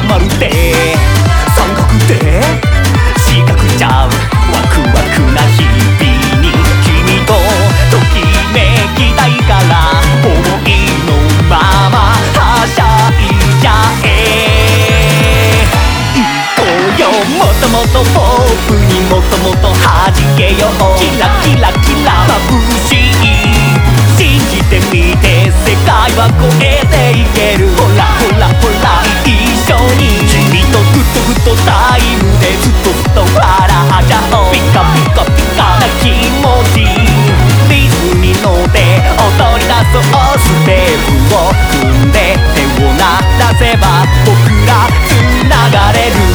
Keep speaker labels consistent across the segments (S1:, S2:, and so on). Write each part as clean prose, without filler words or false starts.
S1: まるで三角で四角ちゃうワクワクな日々に君とときめきたいから思いのままはしゃいじゃえ行こうよもっともっとポップにもっともっと弾けようキラキラキラ眩しい信じてみて世界は超えていけるほらほらほら一緒に君とグッとグッとタイムでずっとずっと笑っちゃおうピカピカピカな気持ちリズムに乗って踊り出そうステップを踏んで手を鳴らせば僕らつながれる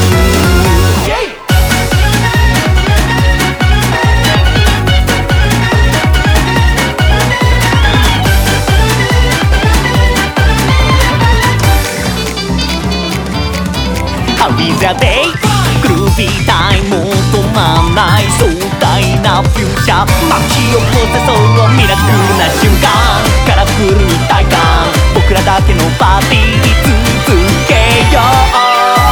S1: Happy day グルービータイムも止まんない壮大なフューチャー巻き起こせそうミラクルな瞬間カラフルに体感僕らだけのパーティー続けよう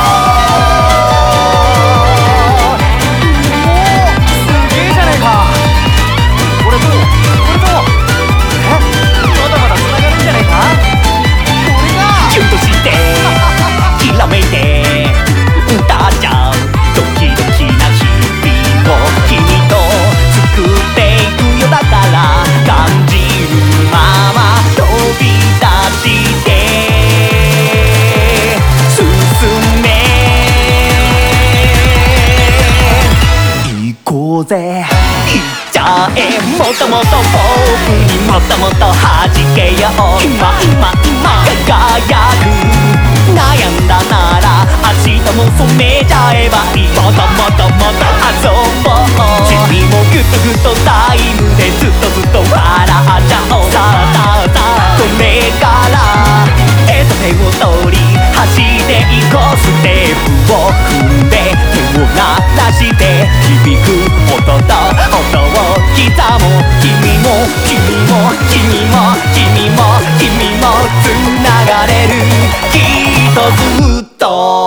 S1: すげえじゃねえかこれどうまだまだ繋がるんじゃねえかこれがキュンとしてひらめいて歌っちゃうドキドキな日々を君と作っていくよだから感じるまま飛び出して進め行こうぜ行っちゃえもっともっとポップにもっともっと弾けよう今輝く悩んだなら明日も染めちゃえばいいもっともっともっと遊ぼう君もグッとグッとタイムでずっとずっと笑っちゃおうさあさあこれから手と手を取り走っていこうステップを踏んで手を鳴らして響く音と音を刻もう君も君も君も君も君もつながれるきっとずっと